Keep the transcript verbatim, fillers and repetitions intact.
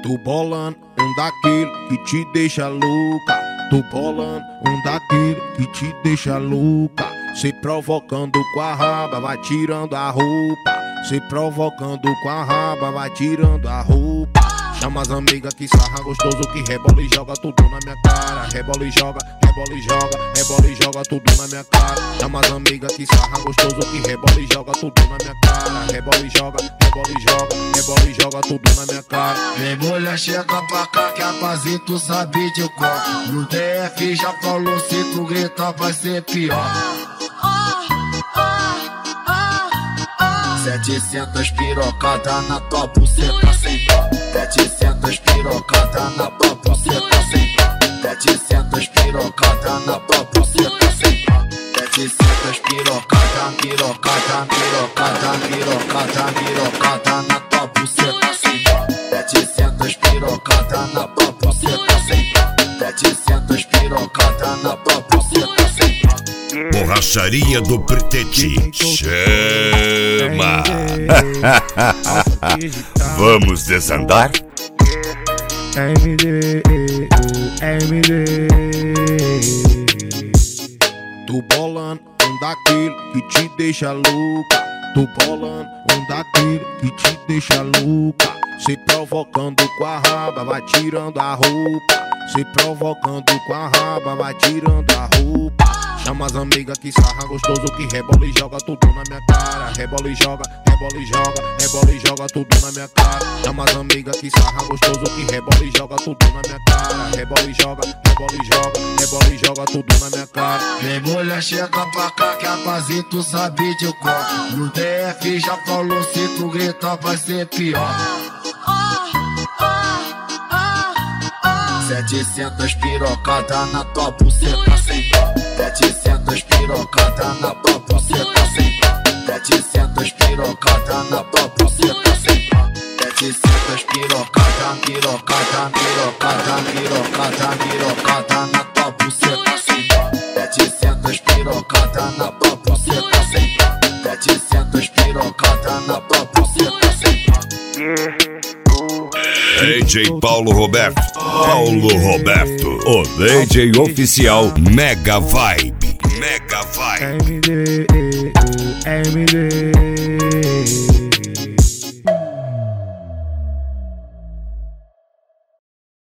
Tô bolando um daquele que te deixa louca. Tô bolando um daquele que te deixa louca. Se provocando com a raba, vai tirando a roupa. Se provocando com a raba, vai tirando a roupa. Chama as amigas que sarra gostoso, que rebola e joga tudo na minha cara. Rebola e joga, rebola e joga, rebola e joga tudo na minha cara. Chama as amigas que sarra gostoso, que rebola e joga tudo na minha cara. Rebola e joga, rebola e joga, rebola e joga tudo na minha cara. Vem mulher, chega pra cá que a Pazito sabe de cor. No D F já falou, se tu gritar vai ser pior. Setecentas pirocada na tua buceta sem dó. Setecentas pirocada na tua buceta sem dó. Setecentas pirocada na tua buceta sem dó. Setecentas pirocada, pirocada, pirocada, pirocada, pirocada na tua buceta sem dó. Setecentas pirocada na tua buceta sem dó. Setecentas pirocada na tua buceta sem dó. Borracharia do Pretete chama. Vamos desandar? M D, M D. Tô bolando um daquele que te deixa louca. Tô bolando um daquele que te deixa louca. Se provocando com a raba, vai tirando a roupa. Se provocando com a raba, vai tirando a roupa. Chama as amigas que sarra gostoso, que rebola e joga tudo na minha cara. Rebola e joga, rebola e joga, rebola e joga tudo na minha cara. Chama as amigas que sarra gostoso, que rebola e joga tudo na minha cara. Rebola e joga, rebola e joga, rebola e joga tudo na minha cara. Vem mulher, chega pra cá que a Pazito sabe de cor. No D F já falou, se tu gritar vai ser pior. Setecentas pirocada na tua buceta sem dó. Setecentas pirocada na tua buceta sem dó. Setecentas pirocada na tua buceta sem dó. Setecentas pirocada, pirocada, pirocada, pirocada, pirocada na tua buceta sem dó. Setecentas pirocada na tua buceta sem dó. Setecentas pirocada na tua buceta sem dó. D J Paulo Roberto, Paulo Roberto, o D J oficial Mega Vibe, Mega Vibe. M D, M D.